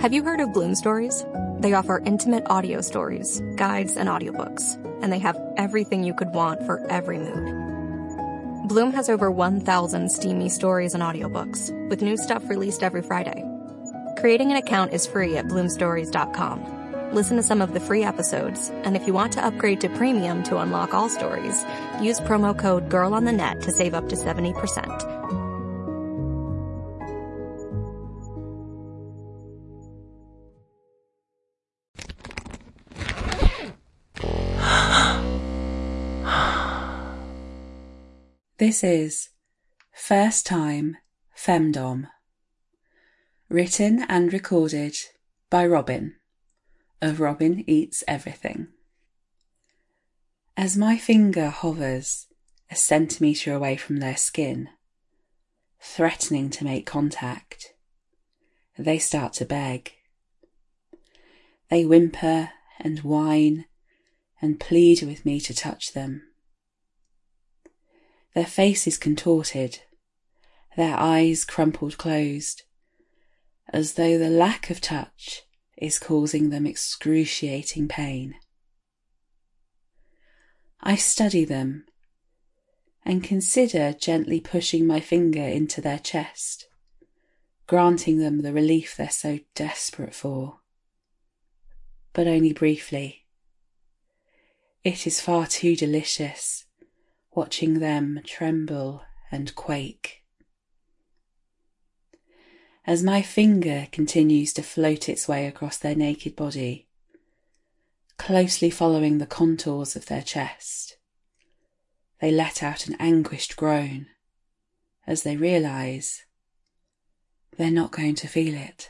Have you heard of Bloom Stories? They offer intimate audio stories, guides, and audiobooks, and they have everything you could want for every mood. Bloom has over 1,000 steamy stories and audiobooks, with new stuff released every Friday. Creating an account is free at bloomstories.com. Listen to some of the free episodes, and if you want to upgrade to premium to unlock all stories, use promo code GIRLONTHENET to save up to 70%. This is First Time Femdom, written and recorded by Robin, of Robin Eats Everything. As my finger hovers a centimetre away from their skin, threatening to make contact, they start to beg. They whimper and whine and plead with me to touch them. Their faces contorted, their eyes crumpled closed, as though the lack of touch is causing them excruciating pain. I study them and consider gently pushing my finger into their chest, granting them the relief they're so desperate for. But only briefly. It is far too delicious, watching them tremble and quake. As my finger continues to float its way across their naked body, closely following the contours of their chest, they let out an anguished groan as they realise they're not going to feel it.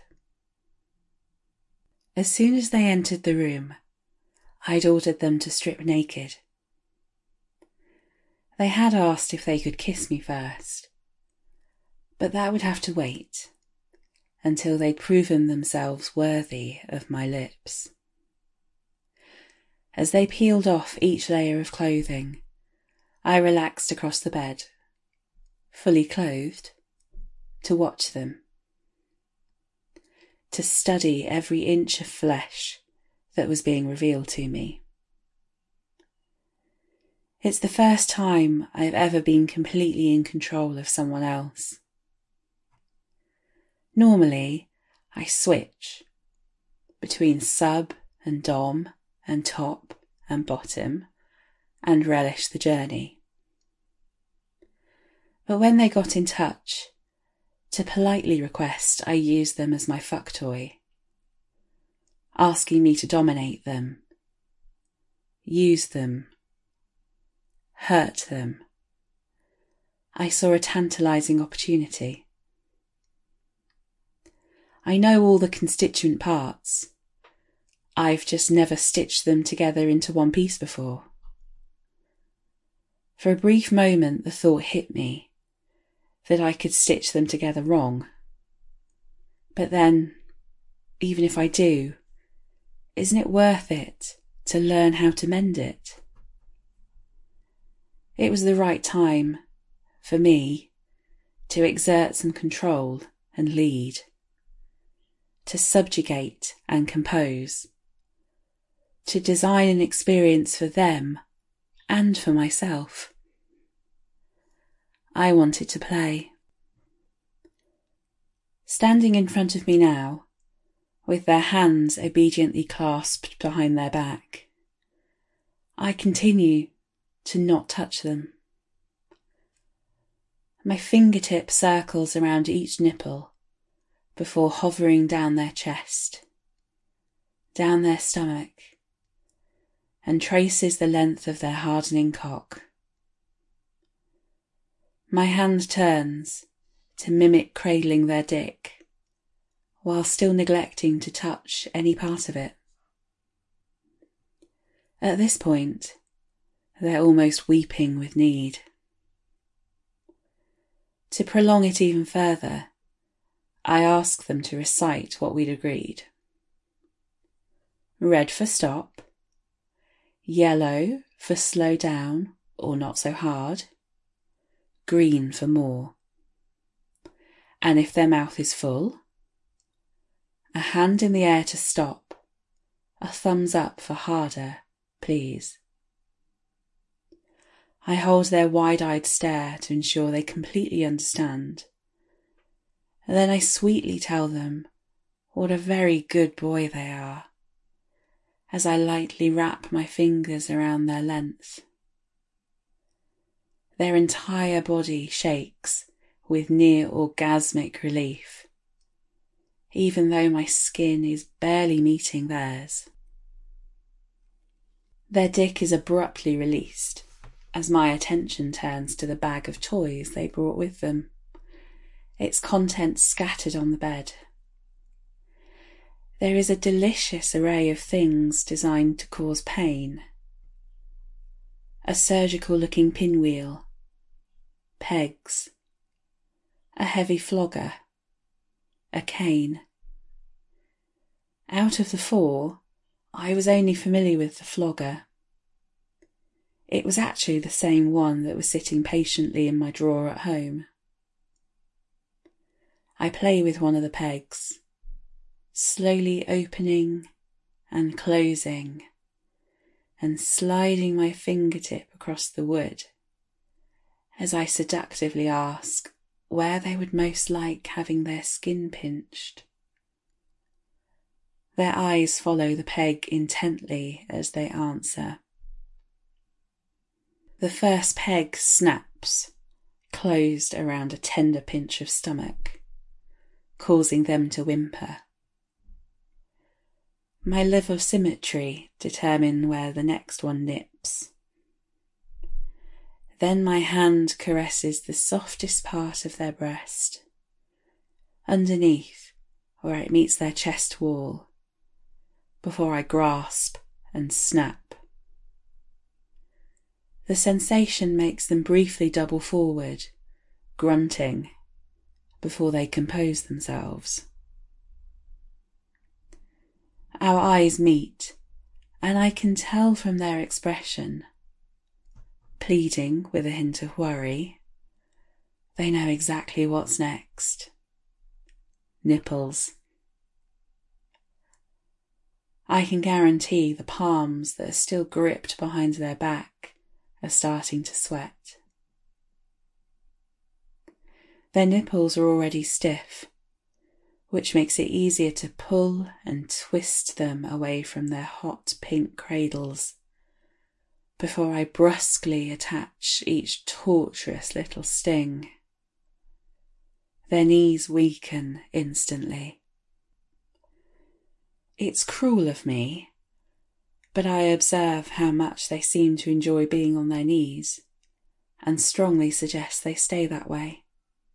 As soon as they entered the room, I'd ordered them to strip naked. They had asked if they could kiss me first, but that would have to wait until they'd proven themselves worthy of my lips. As they peeled off each layer of clothing, I relaxed across the bed, fully clothed, to watch them, to study every inch of flesh that was being revealed to me. It's the first time I've ever been completely in control of someone else. Normally, I switch between sub and dom and top and bottom and relish the journey. But when they got in touch, to politely request I use them as my fuck toy, asking me to dominate them, use them, hurt them, I saw a tantalising opportunity. I know all the constituent parts. I've just never stitched them together into one piece before. For a brief moment the thought hit me that I could stitch them together wrong. But then, even if I do, isn't it worth it to learn how to mend it? It was the right time, for me, to exert some control and lead, to subjugate and compose, to design an experience for them and for myself. I wanted to play. Standing in front of me now, with their hands obediently clasped behind their back, I continue to not touch them. My fingertip circles around each nipple before hovering down their chest, down their stomach, and traces the length of their hardening cock. My hand turns to mimic cradling their dick, while still neglecting to touch any part of it. At this point, they're almost weeping with need. To prolong it even further, I ask them to recite what we'd agreed. Red for stop, yellow for slow down or not so hard, green for more. And if their mouth is full, A hand in the air to stop. A thumbs up for harder, please. I hold their wide-eyed stare to ensure they completely understand. And then I sweetly tell them what a very good boy they are, as I lightly wrap my fingers around their length. Their entire body shakes with near orgasmic relief, even though my skin is barely meeting theirs. Their dick is abruptly released as my attention turns to the bag of toys they brought with them, its contents scattered on the bed. There is a delicious array of things designed to cause pain. A surgical-looking pinwheel, pegs, a heavy flogger, a cane. Out of the 4, I was only familiar with the flogger. It was actually the same one that was sitting patiently in my drawer at home. I play with one of the pegs, slowly opening and closing, and sliding my fingertip across the wood as I seductively ask where they would most like having their skin pinched. Their eyes follow the peg intently as they answer. The first peg snaps, closed around a tender pinch of stomach, causing them to whimper. My love of symmetry determine where the next one nips. Then my hand caresses the softest part of their breast, underneath where it meets their chest wall, before I grasp and snap. The sensation makes them briefly double forward, grunting, before they compose themselves. Our eyes meet, and I can tell from their expression, pleading with a hint of worry, they know exactly what's next. Nipples. I can guarantee the palms that are still gripped behind their back are starting to sweat. Their nipples are already stiff, which makes it easier to pull and twist them away from their hot pink cradles before I brusquely attach each torturous little sting. Their knees weaken instantly. It's cruel of me, but I observe how much they seem to enjoy being on their knees, and strongly suggest they stay that way.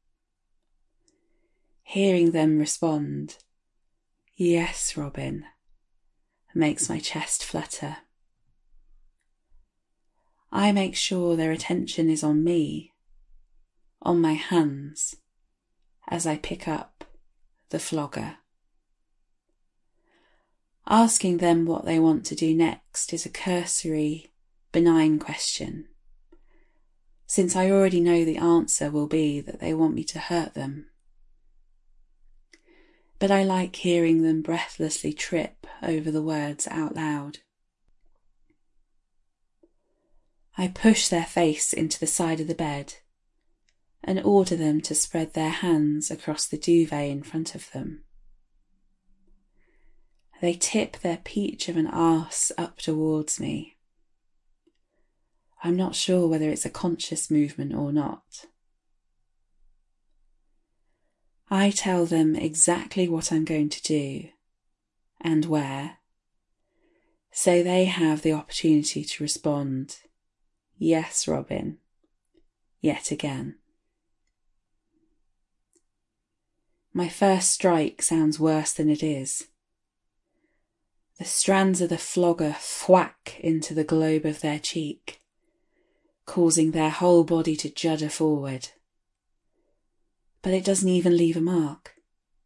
Hearing them respond, "Yes, Robin," makes my chest flutter. I make sure their attention is on me, on my hands, as I pick up the flogger. Asking them what they want to do next is a cursory, benign question, since I already know the answer will be that they want me to hurt them. But I like hearing them breathlessly trip over the words out loud. I push their face into the side of the bed and order them to spread their hands across the duvet in front of them. They tip their peach of an arse up towards me. I'm not sure whether it's a conscious movement or not. I tell them exactly what I'm going to do and where, so they have the opportunity to respond, "Yes, Robin," yet again. My first strike sounds worse than it is. The strands of the flogger thwack into the globe of their cheek, causing their whole body to judder forward. But it doesn't even leave a mark.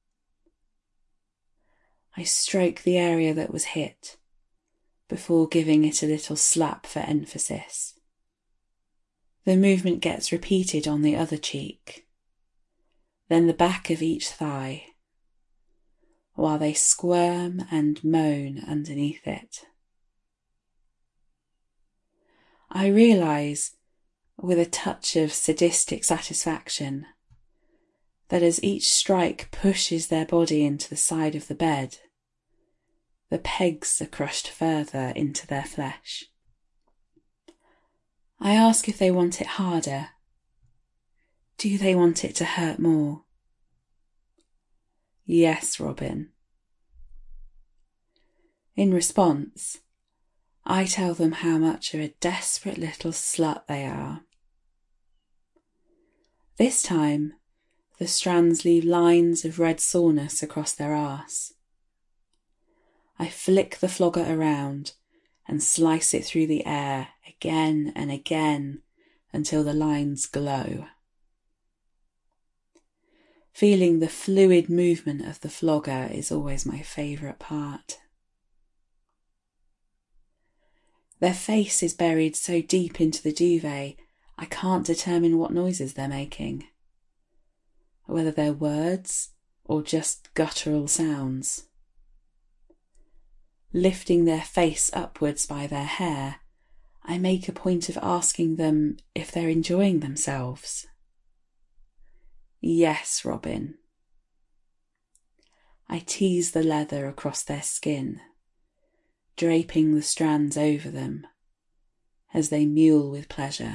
I stroke the area that was hit, before giving it a little slap for emphasis. The movement gets repeated on the other cheek, then the back of each thigh, while they squirm and moan underneath it. I realise, with a touch of sadistic satisfaction, that as each strike pushes their body into the side of the bed, the pegs are crushed further into their flesh. I ask if they want it harder. Do they want it to hurt more? Yes, Robin. In response, I tell them how much of a desperate little slut they are. This time, the strands leave lines of red soreness across their arse. I flick the flogger around and slice it through the air again and again until the lines glow. Feeling the fluid movement of the flogger is always my favourite part. Their face is buried so deep into the duvet I can't determine what noises they're making, whether they're words or just guttural sounds. Lifting their face upwards by their hair, I make a point of asking them if they're enjoying themselves. Yes, Robin. I tease the leather across their skin, draping the strands over them as they mewl with pleasure.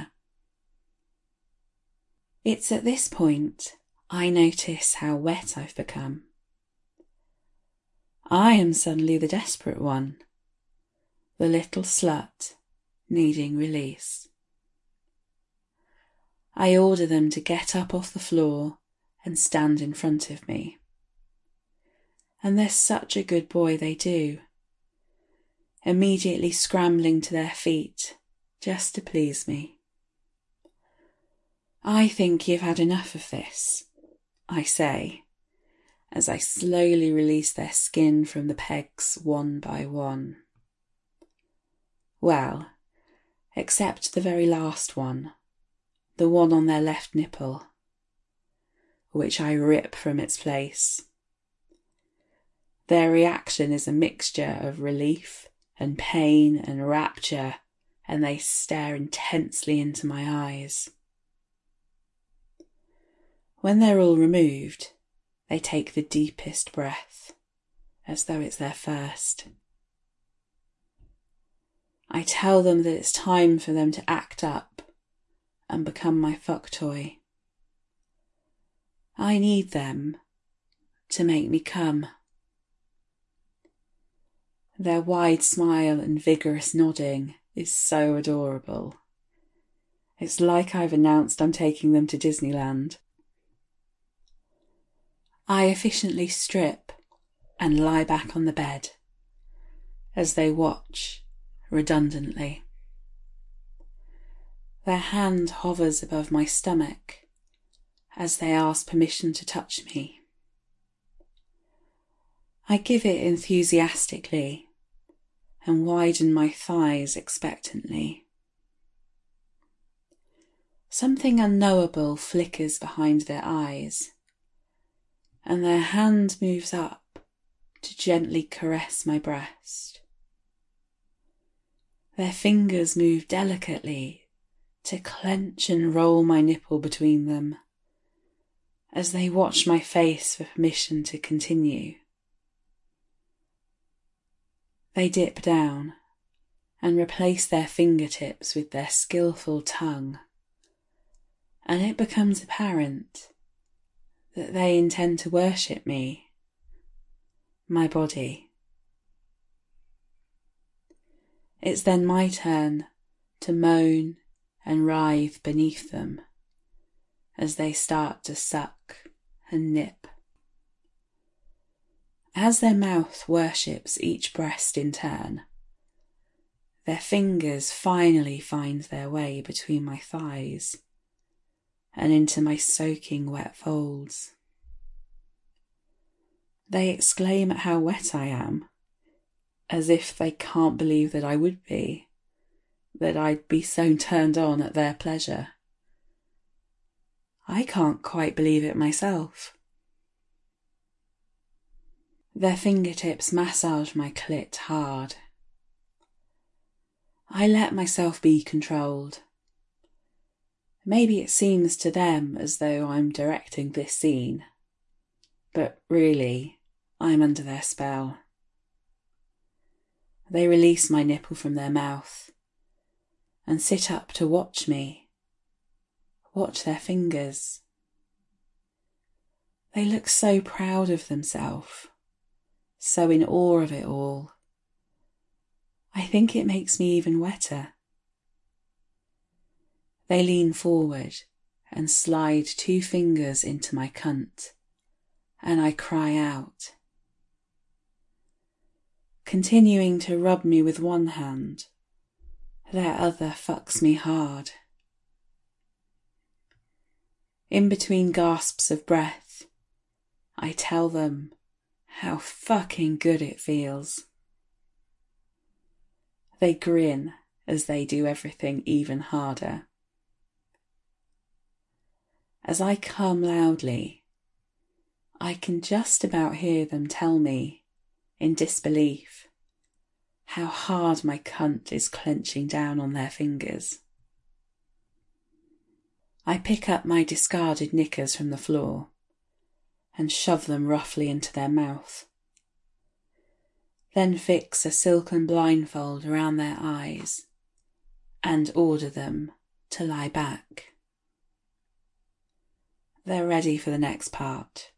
It's at this point I notice how wet I've become. I am suddenly the desperate one, the little slut needing release. I order them to get up off the floor and stand in front of me. And they're such a good boy they do, immediately scrambling to their feet just to please me. I think you've had enough of this, I say, as I slowly release their skin from the pegs one by one. Well, except the very last one, the one on their left nipple, which I rip from its place. Their reaction is a mixture of relief and pain and rapture, and they stare intensely into my eyes. When they're all removed, they take the deepest breath, as though it's their first. I tell them that it's time for them to act up and become my fuck toy. I need them to make me come. Their wide smile and vigorous nodding is so adorable. It's like I've announced I'm taking them to Disneyland. I efficiently strip and lie back on the bed as they watch redundantly. Their hand hovers above my stomach as they ask permission to touch me. I give it enthusiastically and widen my thighs expectantly. Something unknowable flickers behind their eyes, and their hand moves up to gently caress my breast. Their fingers move delicately to clench and roll my nipple between them as they watch my face for permission to continue. They dip down and replace their fingertips with their skillful tongue, and it becomes apparent that they intend to worship me, my body. It's then my turn to moan and writhe beneath them as they start to suck and nip. As their mouth worships each breast in turn, their fingers finally find their way between my thighs and into my soaking wet folds. They exclaim at how wet I am, as if they can't believe that I would be, that I'd be so turned on at their pleasure. I can't quite believe it myself. Their fingertips massage my clit hard. I let myself be controlled. Maybe it seems to them as though I'm directing this scene, but really, I'm under their spell. They release my nipple from their mouth and sit up to watch me, watch their fingers. They look so proud of themselves, so in awe of it all. I think it makes me even wetter. They lean forward and slide 2 fingers into my cunt, and I cry out. Continuing to rub me with one hand, their other fucks me hard. In between gasps of breath, I tell them how fucking good it feels. They grin as they do everything even harder. As I come loudly, I can just about hear them tell me, in disbelief, how hard my cunt is clenching down on their fingers. I pick up my discarded knickers from the floor and shove them roughly into their mouth, then fix a silken blindfold around their eyes and order them to lie back. They're ready for the next part.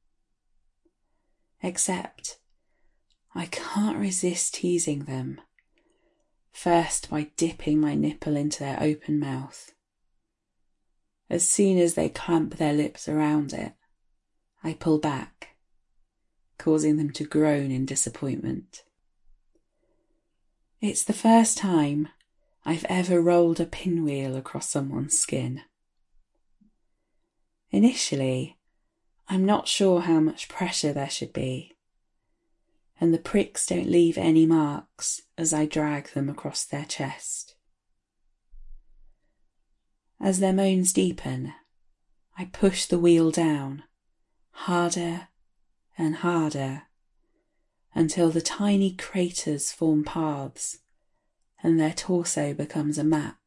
Except I can't resist teasing them, first by dipping my nipple into their open mouth. As soon as they clamp their lips around it, I pull back, causing them to groan in disappointment. It's the first time I've ever rolled a pinwheel across someone's skin. Initially, I'm not sure how much pressure there should be, and the pricks don't leave any marks as I drag them across their chest. As their moans deepen, I push the wheel down, harder and harder, until the tiny craters form paths and their torso becomes a map.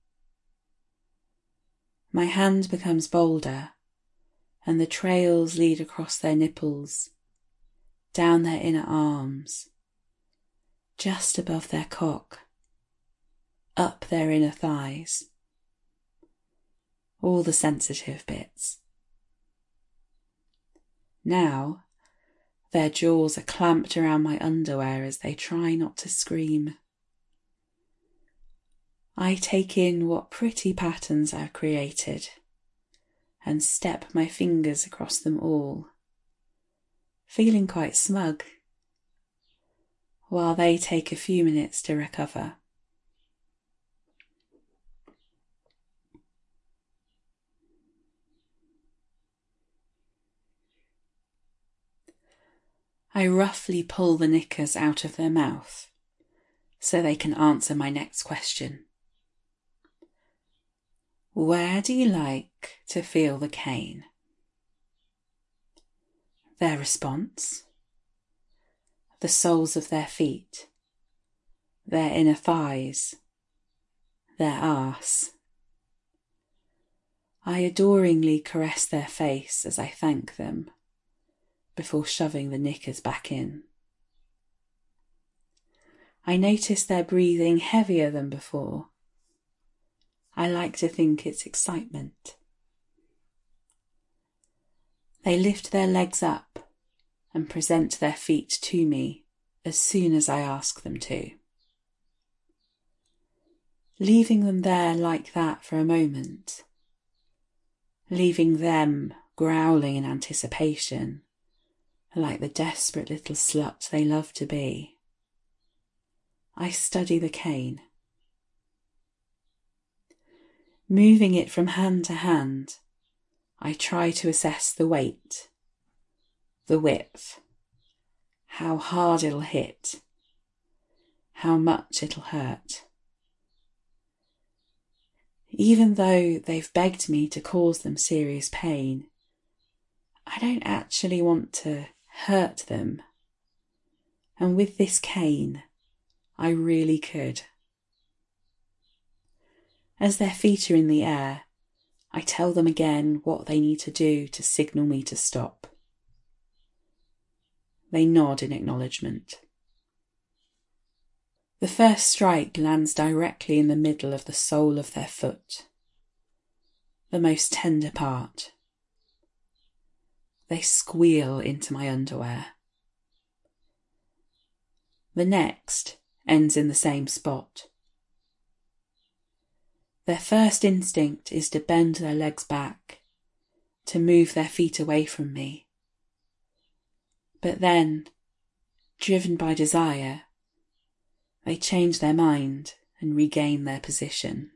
My hand becomes bolder, and the trails lead across their nipples, down their inner arms, just above their cock, up their inner thighs, all the sensitive bits. Now, their jaws are clamped around my underwear as they try not to scream. I take in what pretty patterns are created and step my fingers across them all, feeling quite smug, while they take a few minutes to recover. I roughly pull the knickers out of their mouth so they can answer my next question. Where do you like to feel the cane? Their response? The soles of their feet, their inner thighs, their arse. I adoringly caress their face as I thank them, before shoving the knickers back in. I notice their breathing heavier than before. I like to think it's excitement. They lift their legs up and present their feet to me as soon as I ask them to. Leaving them there like that for a moment, leaving them growling in anticipation, like the desperate little slut they love to be, I study the cane. Moving it from hand to hand, I try to assess the weight, the width, how hard it'll hit, how much it'll hurt. Even though they've begged me to cause them serious pain, I don't actually want to hurt them And with this cane, I really could. As their feet are in the air, I tell them again what they need to do to signal me to stop. They nod in acknowledgement. The first strike lands directly in the middle of the sole of their foot, the most tender part. They squeal into my underwear. The next ends in the same spot. Their first instinct is to bend their legs back, to move their feet away from me. But then, driven by desire, they change their mind and regain their position.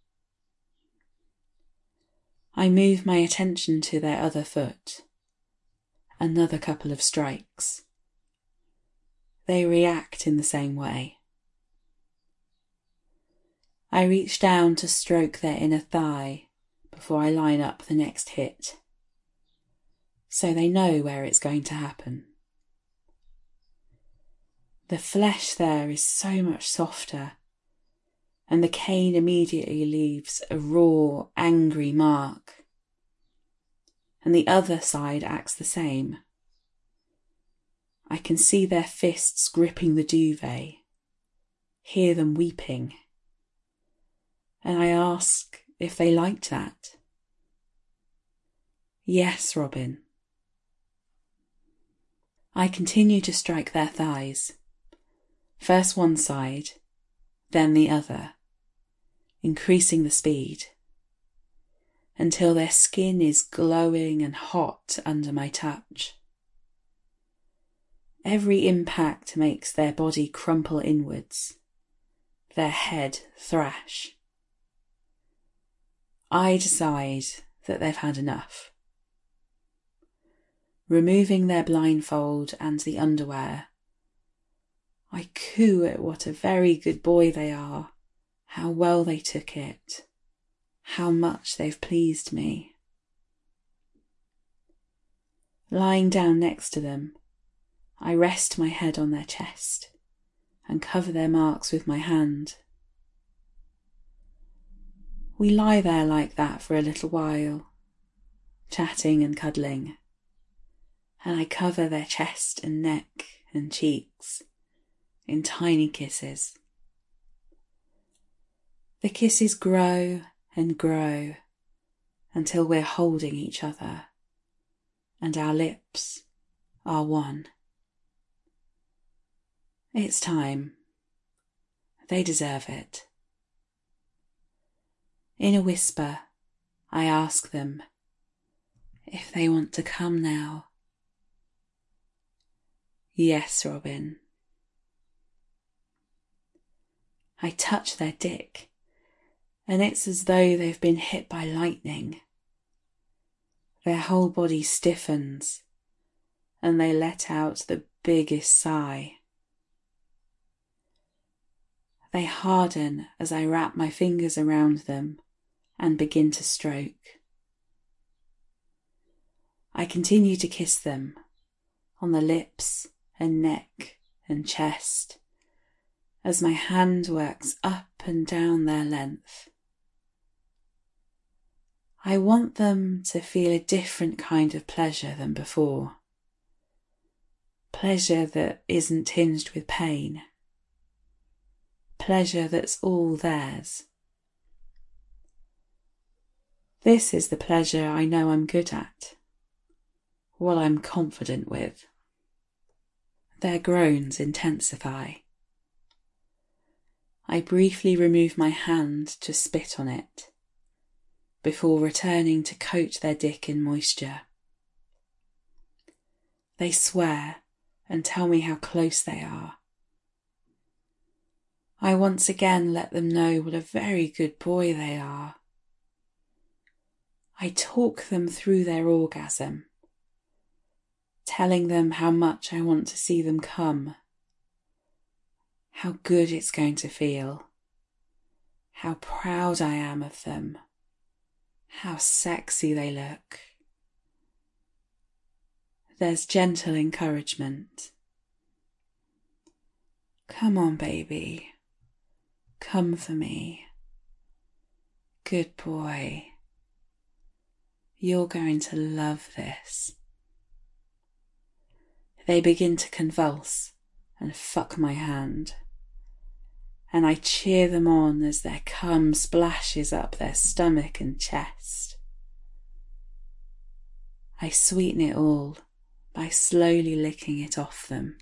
I move my attention to their other foot. Another couple of strikes. They react in the same way. I reach down to stroke their inner thigh before I line up the next hit, so they know where it's going to happen. The flesh there is so much softer, and the cane immediately leaves a raw, angry mark. And the other side acts the same. I can see their fists gripping the duvet, hear them weeping, and I ask if they liked that. Yes, Robin. I continue to strike their thighs, first one side, then the other, increasing the speed, until their skin is glowing and hot under my touch. Every impact makes their body crumple inwards, their head thrash. I decide that they've had enough. Removing their blindfold and the underwear, I coo at what a very good boy they are, how well they took it, how much they've pleased me. Lying down next to them, I rest my head on their chest and cover their marks with my hand. We lie there like that for a little while, chatting and cuddling, and I cover their chest and neck and cheeks in tiny kisses. The kisses grow and grow until we're holding each other and our lips are one. It's time. They deserve it. In a whisper, I ask them if they want to come now. Yes, Robin. I touch their dick, and it's as though they've been hit by lightning. Their whole body stiffens, and they let out the biggest sigh. They harden as I wrap my fingers around them and begin to stroke. I continue to kiss them on the lips and neck and chest as my hand works up and down their length. I want them to feel a different kind of pleasure than before. Pleasure that isn't tinged with pain. Pleasure that's all theirs. This is the pleasure I know I'm good at, what I'm confident with. Their groans intensify. I briefly remove my hand to spit on it, before returning to coat their dick in moisture. They swear and tell me how close they are. I once again let them know what a very good boy they are. I talk them through their orgasm, telling them how much I want to see them come, how good it's going to feel, how proud I am of them, how sexy they look. There's gentle encouragement. Come on, baby. Come for me. Good boy. You're going to love this. They begin to convulse and fuck my hand, and I cheer them on as their cum splashes up their stomach and chest. I sweeten it all by slowly licking it off them.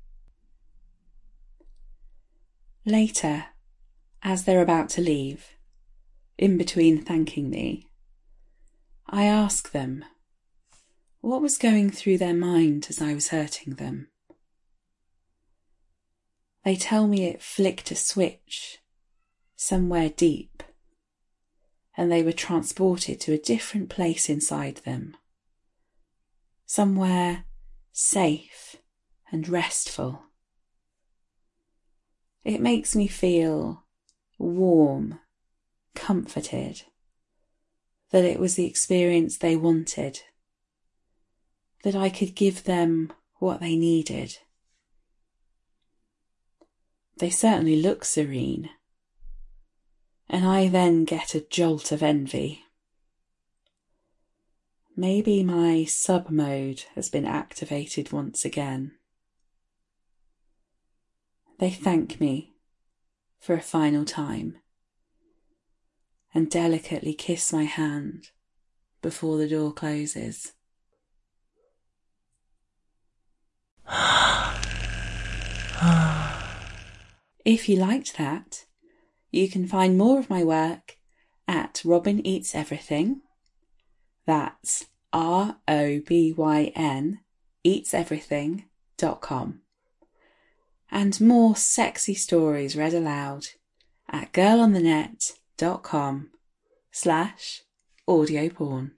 Later, as they're about to leave, in between thanking me, I ask them what was going through their mind as I was hurting them. They tell me it flicked a switch somewhere deep, and they were transported to a different place inside them, somewhere safe and restful. It makes me feel warm, comforted, that it was the experience they wanted, that I could give them what they needed. They certainly look serene, and I then get a jolt of envy. Maybe my sub-mode has been activated once again. They thank me for a final time and delicately kiss my hand before the door closes. If you liked that, you can find more of my work at Robin Eats Everything. That's ROBYN eatseverything.com. And more sexy stories read aloud at girlonthenet.com/audioporn.